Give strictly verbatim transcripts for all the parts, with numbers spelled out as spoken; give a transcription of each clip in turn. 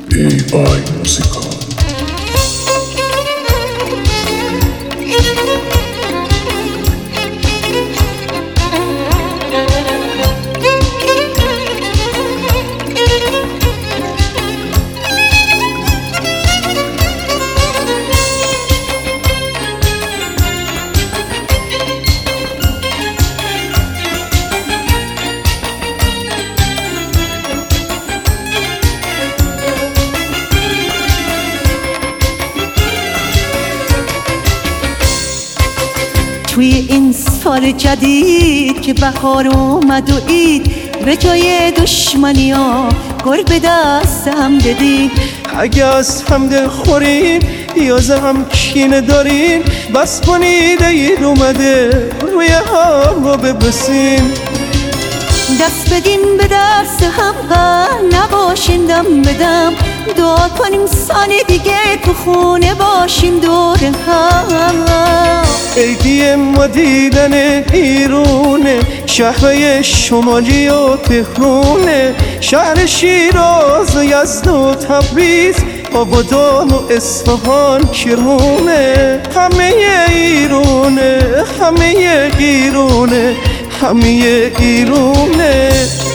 ای بای موسیقا. توی این سال جدید که بهار اومد و عید، به جای دشمنی ها گل به دست هم بدید. اگه از هم دل خورین یا هم کینه دارین، بس کنید عید اومده روی هم رو ببوسین. دست بدین به دست هم و نباشین دم بدم، دعا کنیم سال دیگه تو خونه باشیم دور هم. عیدی ما دیدن ایرونه، شهر شمالی و تهرونه، شهر شیراز و یزد و تبریز، آبادان و اصفهان کرمونه. همه ایرونه، همه ایرونه، همه ایرونه.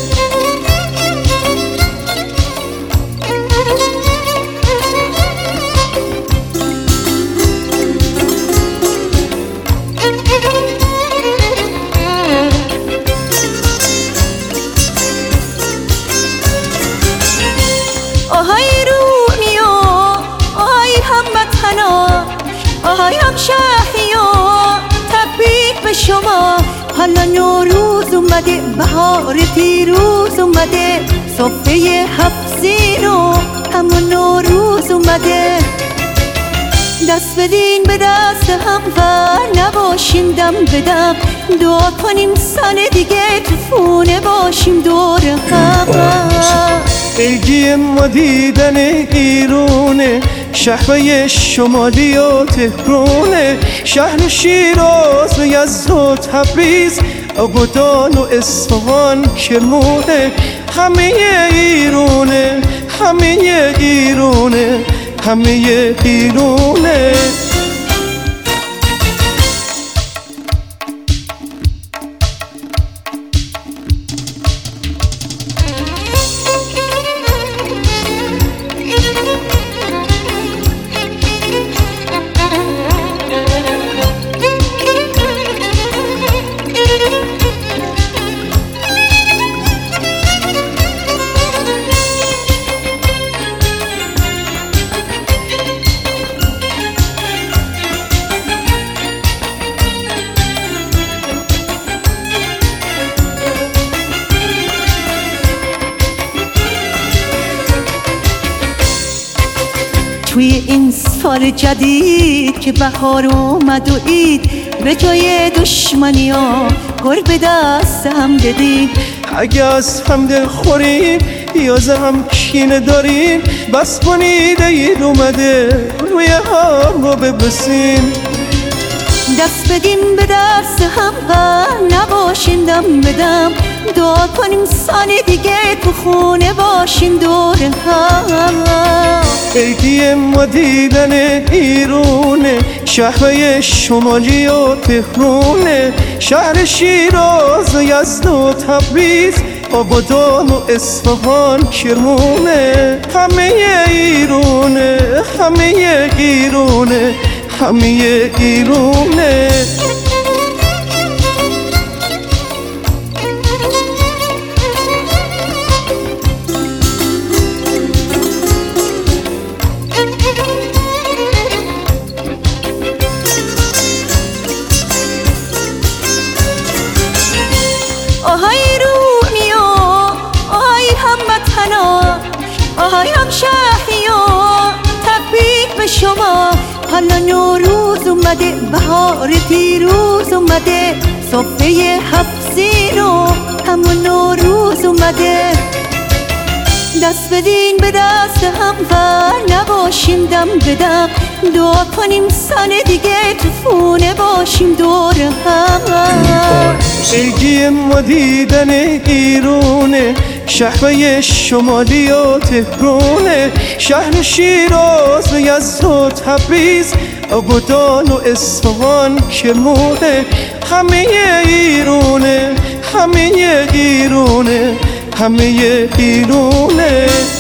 آهای ایرونیا، آهای هموطنا، آهای همشهریا، تبریک به شما. حالا نوروز اومده، بهار پیروز اومده، صفحه هفت زیرو همون نوروز اومده. دست بدین به دست هم و نباشین دم بدم، دعا کنیم سال دیگه تو خونه باشیم دور هم. عیدی ما دیدن ایرونه، شهر شمالی و تهرونه، شهر شیراز و یزد و تبریز، آبادان و اصفهان کرمونه. همه ایرونه، همه ایرونه، همه ایرونه. توی این سال جدید که بهار اومد و عید، به جای دشمنی ها گل به دست هم بدید. اگه از هم دل خورین یا هم کینه دارین، بس کنید عید اومده روی هم رو ببوسین. دست بدین به دست هم و نباشین دم بدم، دعا کنیم سال دیگه تو خونه باشین دور هم. عیدی ما دیدن ایرونه، شهر شمالی و تهرونه، شهر شیراز و یزد و تبریز، آبادان و اصفهان کرمونه. همه ایرونه، همه ایرونه، همه ایرونه. آهای ایرونیا، آهای هموطنا، آهای همشهریا، تبریک به شما. حالا نوروز اومده، بهار پیروز اومده، صفحه هفت زیرو همون نوروز اومده. دست بدین به دست هم و نباشین دم بدم، دعا کنیم سال دیگه تو خونه باشیم دور هم. عیدی ما دیدن ایرونه، شهبه شمالی و تهرونه، شهر شیراز و یزد و تبریز، آبادان و اصفهان که مونه. همه ایرونه، همه ایرونه، همه ایرونه.